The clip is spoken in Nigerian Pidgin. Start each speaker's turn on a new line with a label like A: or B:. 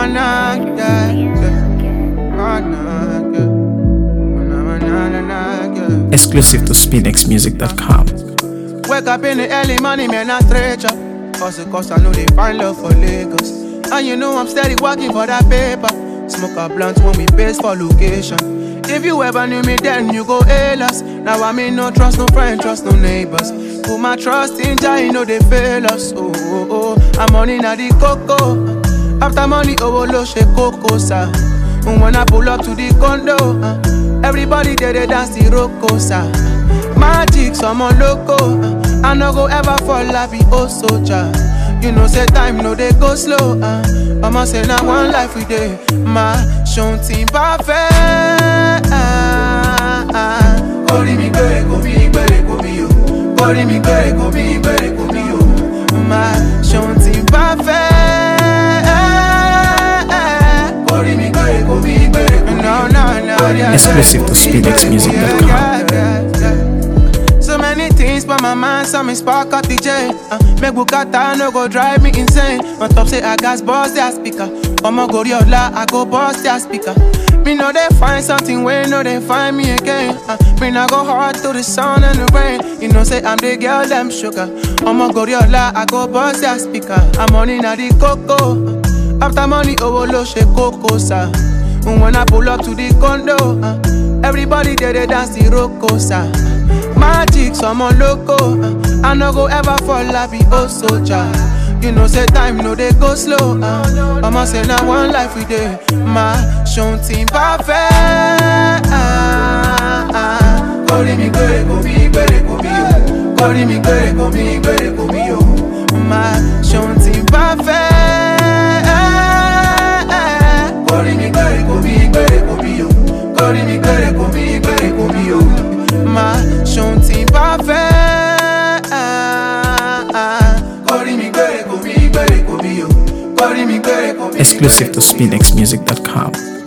A: na na, yeah, yeah. Oh, na, yeah. Na na na na, yeah.
B: Exclusive to SpinXmusic.com.
A: Wake up in the early morning, man, I stretch up. Cause I know they find love for Lagos. And you know I'm steady working for that paper. Smoke a blunt when we base for location. If you ever knew me then you go hail us. Now I mean no trust no friend, trust no neighbors. Put my trust in Jah, you know they fail us. Oh, oh, oh. I'm on in the coco. After money, oh, lo she coco, sir. When I pull up to the condo, everybody there they dance the rocco, sir. Magic, someone loco. I no go ever fall la be oh soldier. You know say time no they go slow. I'ma say now one life we day. Ma shontin parfait. Kori mi gbere ko mi yo. Kori mi gbere ko mi yo. Ma shontin parfait. Kori mi gbere ko mi yo. No.
B: Exclusive to SpinXmusic.com.
A: So many things but my mind, some is spark out the J. Make Bukata no go drive me insane. On top say I gas boss their speaker. I'ma go Riola, I go boss their speaker. Me know they find something way, know they find me again. Me now go hard through the sun and the rain. You know say I'm the girl, them sugar. I'ma go Riola, I go boss their speaker. I'm on in the coco. After money, oh lo she coco, sir. When I pull up to the condo, everybody there they dance the rocco, sir. Magic, someone loco. I no go ever fall la be oh soldier. You know say time no they go slow. I'ma say now one life we day. Ma shontin parfait. Kori mi gbere ko mi yo. Kori mi gbere ko mi yo. Ma shontin parfait. Kori mi gbere ko mi yo. Kori mi gbere ko mi yo. Ma shontin parfait. Kori mi gbere ko mi yo. Kori mi gbere ko mi yo.
B: Exclusive to SpinXmusic.com.